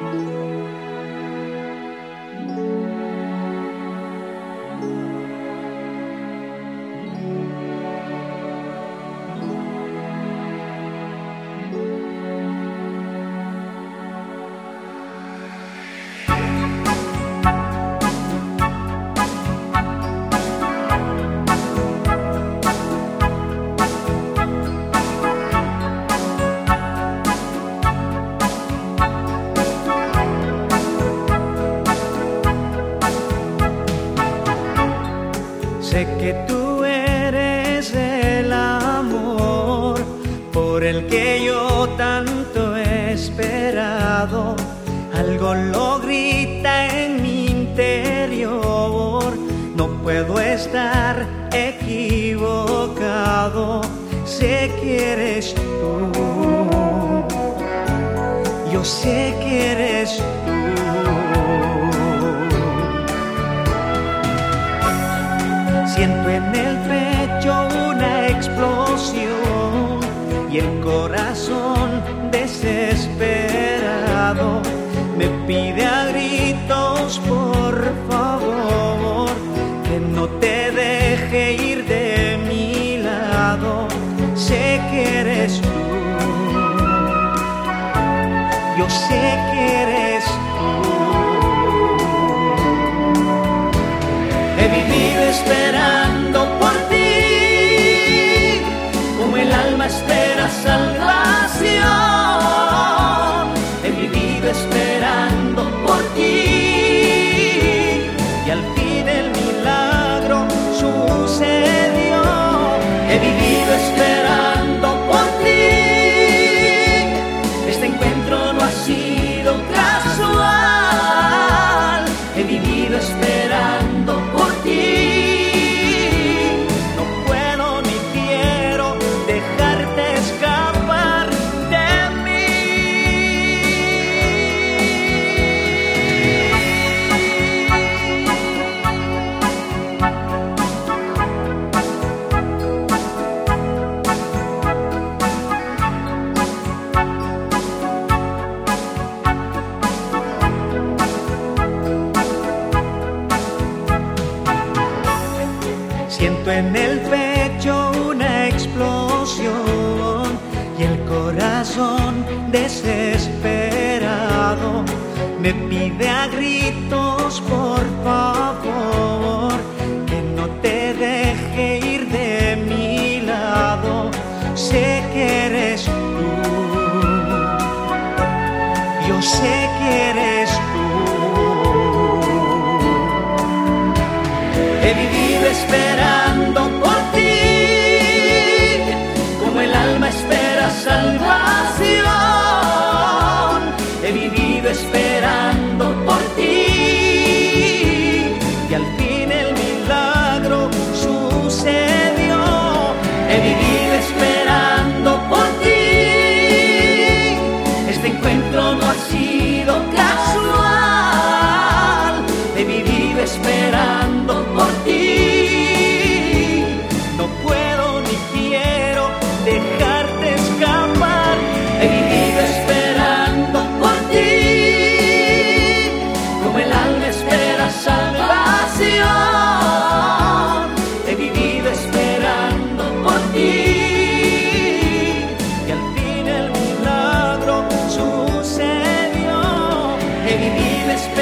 Sé que tú eres el amor por el que yo tanto he esperado. Algo lo grita en mi interior. No puedo estar equivocado. Sé que eres tú. Yo sé que eres tú. Siento en el pecho una explosión y el corazón desesperado me pide a gritos, por favor, que no te deje ir de mi lado. Sé que eres tú. Yo sé que eres tú. He vivido esperando por ti, como el alma espera salvación. He vivido esperando por ti y al fin el milagro sucedió. He vivido esperando por ti. Este encuentro no ha sido casual. He vivido esperando por ti. No puedo ni quiero dejarte escapar de mí. Siento en el pecho una explosión y el corazón desesperado me pide a gritos, por favor, que no te deje ir de mi lado. Sé que eres tú. Yo sé que eres tú. He vivido esperando por ti, como el alma espera salvación. He vivido esperando por ti y al fin el milagro sucedió. He vivido esperando por ti. Este encuentro no ha sido casual. He vivido esperando por ti. No puedo ni quiero dejarte escapar. He vivido esperando por ti, como el alma espera salvación. He vivido esperando por ti y al fin el milagro sucedió. He vivido esperando